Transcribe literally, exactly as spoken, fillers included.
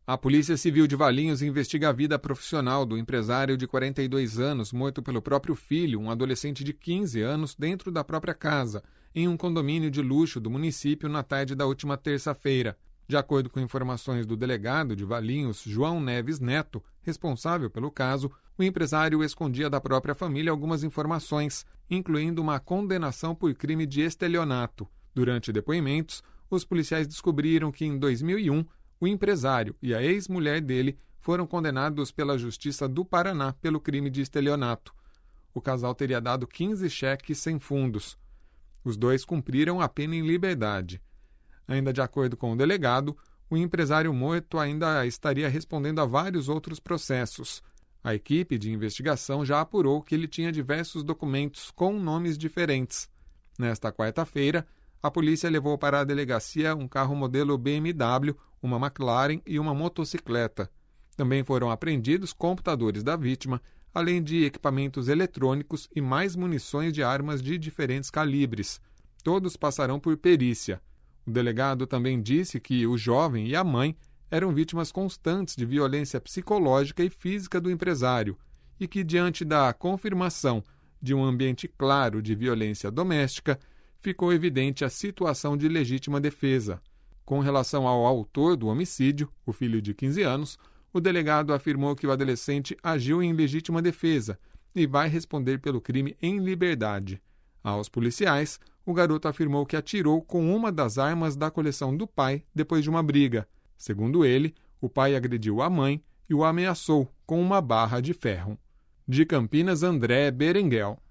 A Polícia Civil de Valinhos investiga a vida profissional do empresário de quarenta e dois anos, morto pelo próprio filho, um adolescente de quinze anos, dentro da própria casa, em um condomínio de luxo do município na tarde da última terça-feira. De acordo com informações do delegado de Valinhos, João Neves Neto, responsável pelo caso, o empresário escondia da própria família algumas informações, incluindo uma condenação por crime de estelionato. Durante depoimentos, os policiais descobriram que em dois mil e um, o empresário e a ex-mulher dele foram condenados pela Justiça do Paraná pelo crime de estelionato. O casal teria dado quinze cheques sem fundos. Os dois cumpriram a pena em liberdade. Ainda de acordo com o delegado, o empresário morto ainda estaria respondendo a vários outros processos. A equipe de investigação já apurou que ele tinha diversos documentos com nomes diferentes. Nesta quarta-feira, a polícia levou para a delegacia um carro modelo B M W, uma McLaren e uma motocicleta. Também foram apreendidos computadores da vítima, além de equipamentos eletrônicos e mais munições de armas de diferentes calibres. Todos passarão por perícia. O delegado também disse que o jovem e a mãe eram vítimas constantes de violência psicológica e física do empresário e que, diante da confirmação de um ambiente claro de violência doméstica, ficou evidente a situação de legítima defesa. Com relação ao autor do homicídio, o filho de quinze anos, o delegado afirmou que o adolescente agiu em legítima defesa e vai responder pelo crime em liberdade. Aos policiais, o garoto afirmou que atirou com uma das armas da coleção do pai depois de uma briga. Segundo ele, o pai agrediu a mãe e o ameaçou com uma barra de ferro. De Campinas, André Berenguel.